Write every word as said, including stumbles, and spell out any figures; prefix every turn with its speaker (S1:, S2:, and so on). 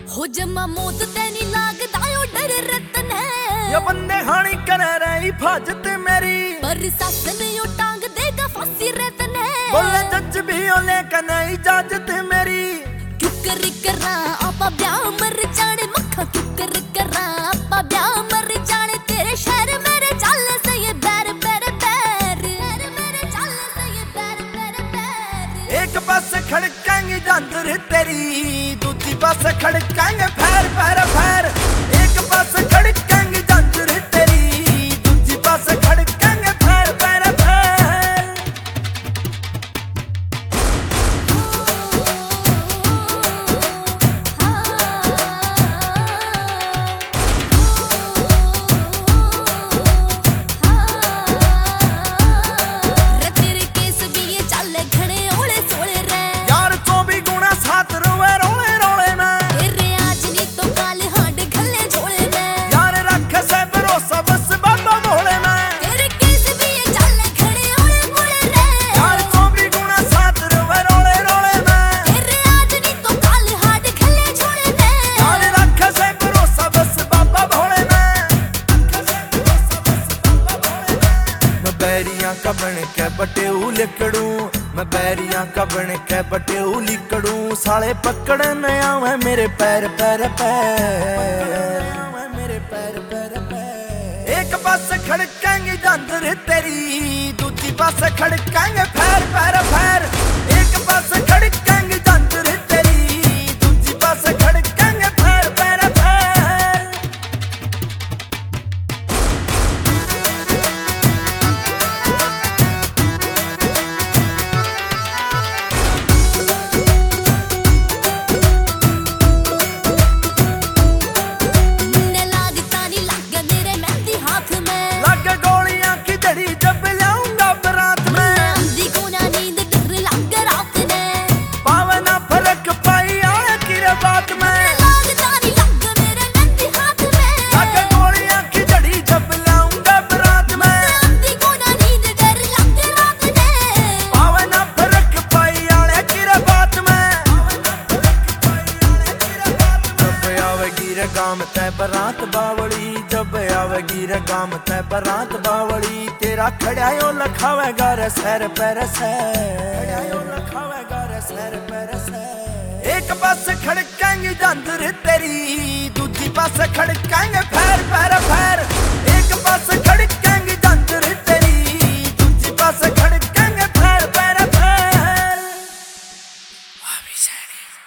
S1: हो जमा मौत तेनी लागदा ओ डर रतन है
S2: या बंदे हानी कर रही फाजत मेरी
S1: पर सासन यो टांग देगा फांसी रतन है
S2: बोले जज भी ओले कना इजाजत मेरी
S1: क्यों करा आपा ब्याह मर जाने मक्खा क्यों करा आपा ब्याह मर जाने तेरे शहर मेरे चाल से ये बैर बैर बैर मेरे चाल से ये बैर बैर बैर
S2: एक पास खड़काएंगे जांदर तेरी दूसरी पास खड़काएंगे फैर फैर फैर एक पास खड़काएंगे जांदर तेरी दूसरी पास खड़काएंगे फैर फैर फैर
S1: तेरे केस भी ये चाले घड़े ओले सोले रे
S2: यार चौबी गुना सात रोए रोले रोले में
S1: तेरे आज नी तो काल हाड घले झोले में
S2: यार रख से भरोसा बस बाबा भोले में
S1: तेरे केस भी ये चाले घड़े ओले मोले रे
S2: यार चौबी गुना सात रोए रोले रोले में
S1: तेरे आज नी तो काल हाड घले झोले में
S2: यार रख से भरोसा बस बाबा भोले में रख से भरोसा बस बाबा भोले में मैं बैरियां का बन के बटेऊ लिकड़ू मैं बैरियां का बन के बटेऊ लिकड़ू साले पकड़ने आवे मेरे पैर पैर पैर मेरे पैर पैर पैर एक पास खड़काएंगे जांदर तेरी दूसरी पास खड़काएंगे फैर फैर फैर एक पास खड़काएंगे जांदर तेरी दूसरी पास खड़काएंगे फैर फैर फैर
S1: मुन्ने लागता नी लग मेरे मेहंदी हाथ में
S2: लग गोलियां की जड़ी जब लाऊंगा बरात में
S1: अंधी को ना नींद डर लग रात ने
S2: पावना फर्क पाई आया की बात में
S1: लागता नी लग मेरे मेहंदी हाथ में
S2: लग गोलियां की जड़ी जब लाऊंगा बरात में
S1: अंधी को ना नींद डर लग रात ने
S2: पावना फर्क पाई आया की बात में जब आवेगी रगाम तय बरात बावड़ी जब आवेगी रगाम तय बरात बावड़ी तेरा खड़ायो लखावेगा रे सर पैर से खड़ायो लखावेगा रे सर पैर से एक पास खड़काएंगे जांदर तेरी दूसरी पास खड़काएंगे फैर फैर फैर एक पास खड़काएंगे जांदर तेरी दूसरी पास खड़काएंगे फैर फैर फैर